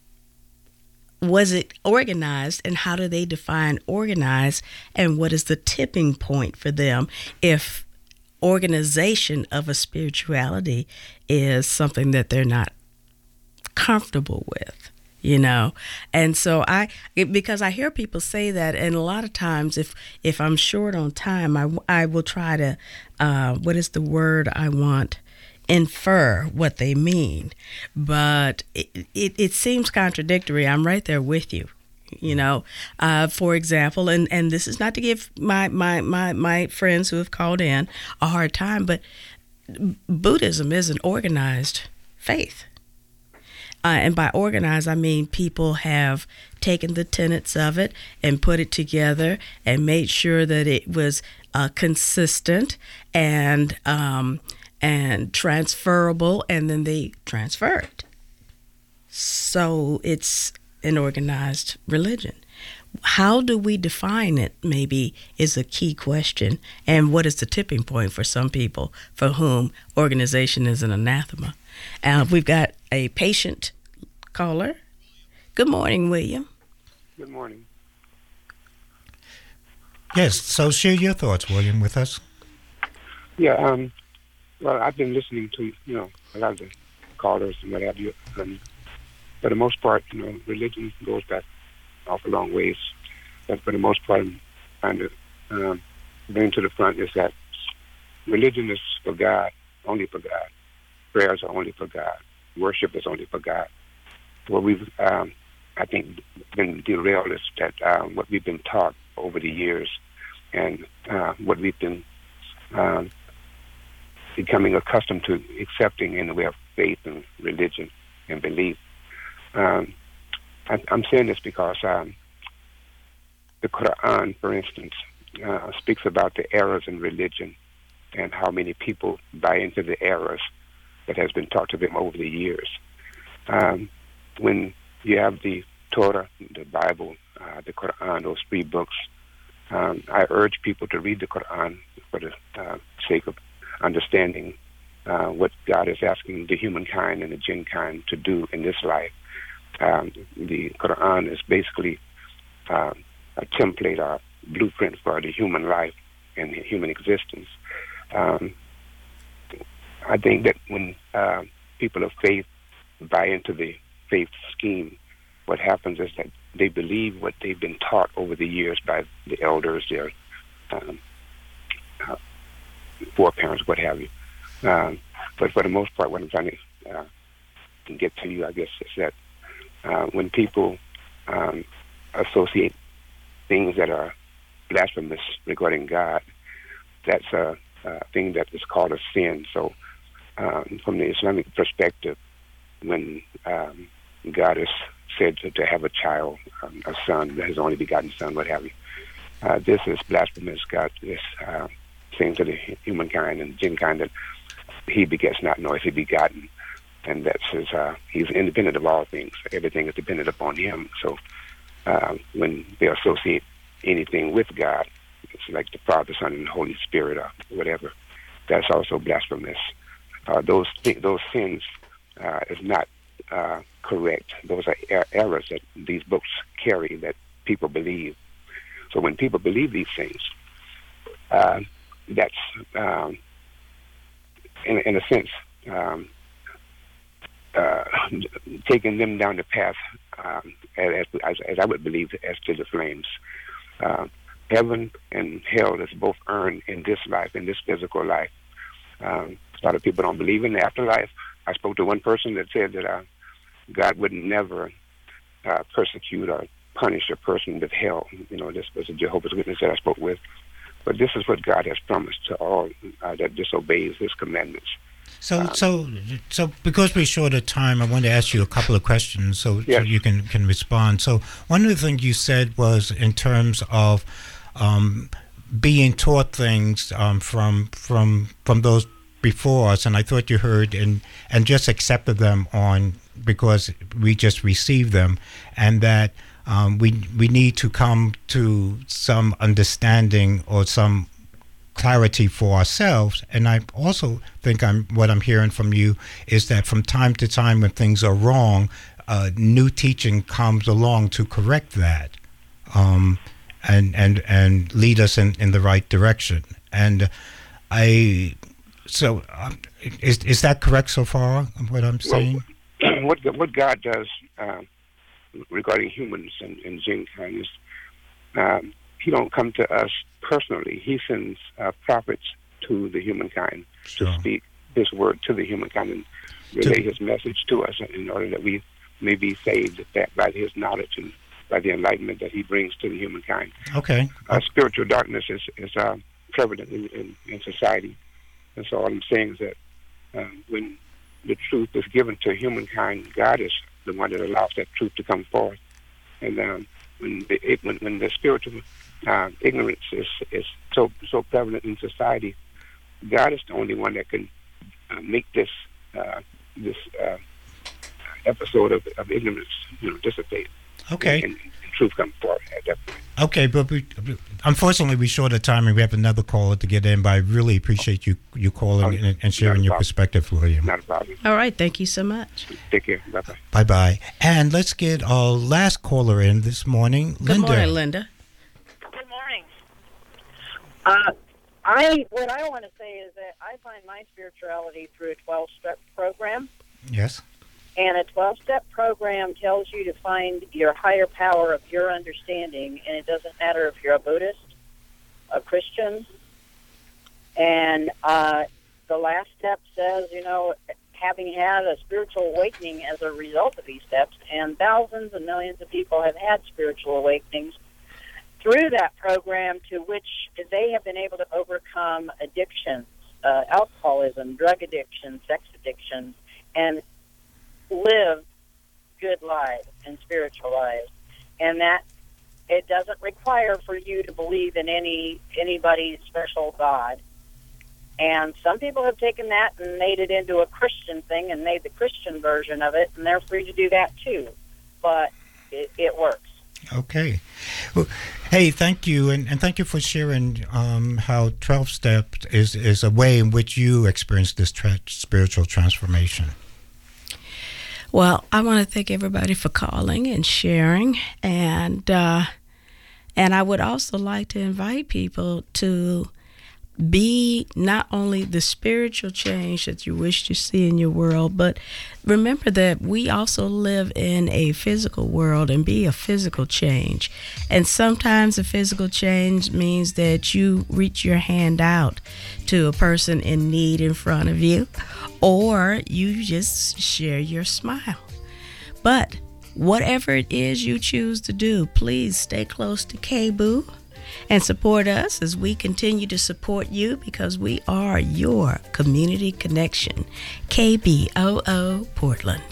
Was it organized, and how do they define organized, and what is the tipping point for them if organization of a spirituality is something that they're not comfortable with, you know? And so I, it, because I hear people say that, and a lot of times if if I'm short on time, I, I will try to, uh, what is the word I want? Infer what they mean. But it, it, it seems contradictory. I'm right there with you. You know, uh, for example, and, and this is not to give my, my, my, my friends who have called in a hard time, but Buddhism is an organized faith. Uh, and by organized, I mean people have taken the tenets of it and put it together and made sure that it was uh, consistent and um, and transferable, and then they transfer it. So it's an organized religion. How do we define it, maybe, is a key question. And what is the tipping point for some people for whom organization is an anathema? Uh, we've got a patient caller. Good morning, William. Good morning. Yes, so share your thoughts, William, with us. Yeah, um, well, I've been listening to, you know, a lot of the callers and what have you. Um, for the most part, you know, religion goes back awful long ways. But for the most part, I'm trying to um, bring to the front is that religion is for God, only for God. Prayers are only for God. Worship is only for God. What we've, um, I think, been derailed is that um, what we've been taught over the years and uh, what we've been um, becoming accustomed to accepting in the way of faith and religion and belief. Um, I, I'm saying this because um, the Quran, for instance, uh, speaks about the errors in religion and how many people buy into the errors that has been taught to them over the years. Um, when you have the Torah, the Bible, uh, the Quran, those three books, um, I urge people to read the Quran for the uh, sake of understanding uh, what God is asking the humankind and the jinn kind to do in this life. Um, the Quran is basically uh, a template, a blueprint for the human life and the human existence. Um, I think that when uh, people of faith buy into the faith scheme, what happens is that they believe what they've been taught over the years by the elders, their um, uh, foreparents, what have you. Um, but for the most part, what I'm trying to uh, get to you, I guess, is that uh, when people um, associate things that are blasphemous regarding God, that's a uh, thing that is called a sin. So, um, from the Islamic perspective, when um, God is said to, to have a child, um, a son, his only begotten son, what have you, uh, this is blasphemous. God is uh, saying to the humankind and jinkind that he begets not, nor is he begotten, and that's his. Uh, he's independent of all things. Everything is dependent upon him. So, uh, when they associate anything with God, it's like the Father, Son, and Holy Spirit, or whatever. That's also blasphemous. Uh, those th- those sins uh, is not uh, correct. Those are er- errors that these books carry that people believe. So when people believe these things, uh, that's um, in, in a sense um, uh, taking them down the path, um, as, as, as I would believe, as to the flames. Uh, heaven and hell is both earned in this life, in this physical life. Um, a lot of people don't believe in the afterlife. I spoke to one person that said that uh, God would never uh, persecute or punish a person with hell. You know, this was a Jehovah's Witness that I spoke with. But this is what God has promised to all uh, that disobeys His commandments. So, um, so, so, because we're short of time, I want to ask you a couple of questions so, yes. so you can, can respond. So, one of the things you said was in terms of um, being taught things um, from from from those before us, and I thought you heard and and just accepted them on because we just received them, and that um, we we need to come to some understanding or some clarity for ourselves. And I also think I'm what I'm hearing from you is that from time to time when things are wrong, uh, new teaching comes along to correct that, um, and and and lead us in, in the right direction. And I so um, is is that correct so far? What I'm saying? Well, what what God does uh, regarding humans and, and jinkind is um, He don't come to us personally. He sends uh, prophets to the humankind sure. to speak His word to the humankind and relay His message to us in order that we may be saved by His knowledge and by the enlightenment that He brings to the humankind. Okay. Uh, spiritual darkness is, is uh, prevalent in, in, in society. And so all I'm saying is that uh, when the truth is given to humankind, God is the one that allows that truth to come forth. And um, when, the, when, when the spiritual uh, ignorance is, is so so prevalent in society, God is the only one that can uh, make this uh, this uh, episode of, of ignorance, you know, dissipate. Okay. And, and truth come forth at that point. Okay, but we, unfortunately we're short of time and we have another caller to get in, but I really appreciate you you calling oh, and, and sharing your perspective, William. Not a problem. All right, thank you so much. Take care. Bye-bye. Bye-bye. And let's get our last caller in this morning, Good Linda. Good morning, Linda. Good morning. Uh, I What I want to say is that I find my spirituality through a twelve-step program. Yes. And a twelve-step program tells you to find your higher power of your understanding, and it doesn't matter if you're a Buddhist, a Christian. And uh, the last step says, you know, having had a spiritual awakening as a result of these steps, and thousands and millions of people have had spiritual awakenings through that program, to which they have been able to overcome addictions, uh, alcoholism, drug addiction, sex addiction, and live good lives and spiritual lives. And that it doesn't require for you to believe in any anybody's special God. And some people have taken that and made it into a Christian thing and made the Christian version of it, and they're free to do that too. But it, it works. Okay. Well, hey, thank you, and, and thank you for sharing um, how twelve Steps is, is a way in which you experience this tra- spiritual transformation. Well, I want to thank everybody for calling and sharing, and uh, and I would also like to invite people to be not only the spiritual change that you wish to see in your world, but remember that we also live in a physical world, and be a physical change. And sometimes a physical change means that you reach your hand out to a person in need in front of you, or you just share your smile. But whatever it is you choose to do, please stay close to K B O O and support us as we continue to support you, because we are your community connection. K B O O Portland.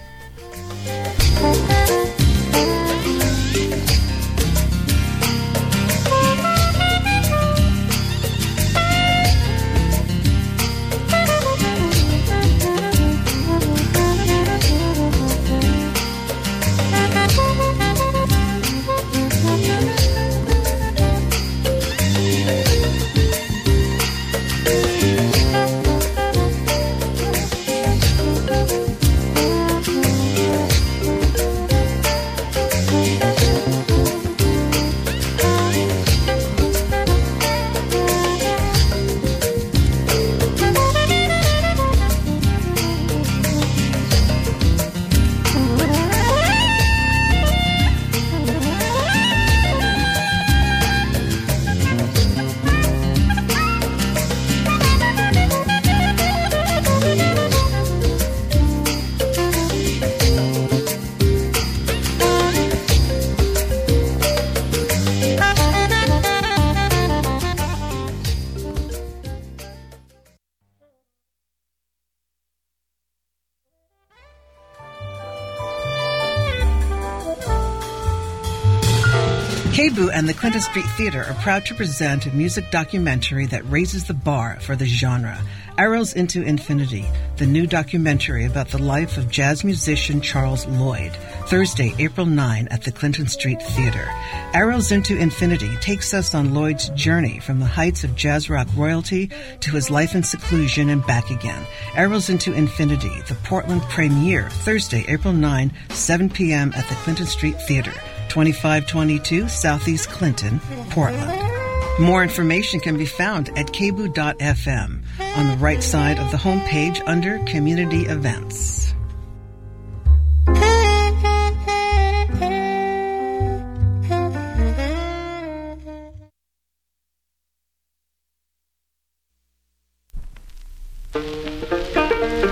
K B O O and the Clinton Street Theater are proud to present a music documentary that raises the bar for the genre. Arrows into Infinity, the new documentary about the life of jazz musician Charles Lloyd. Thursday, April ninth at the Clinton Street Theater. Arrows into Infinity takes us on Lloyd's journey from the heights of jazz rock royalty to his life in seclusion and back again. Arrows into Infinity, the Portland premiere, Thursday, April ninth, seven p.m. at the Clinton Street Theater, twenty-five twenty-two Southeast Clinton, Portland. More information can be found at k b o o dot f m on the right side of the homepage under Community Events.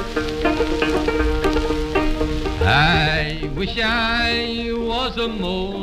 I wish I was a mole.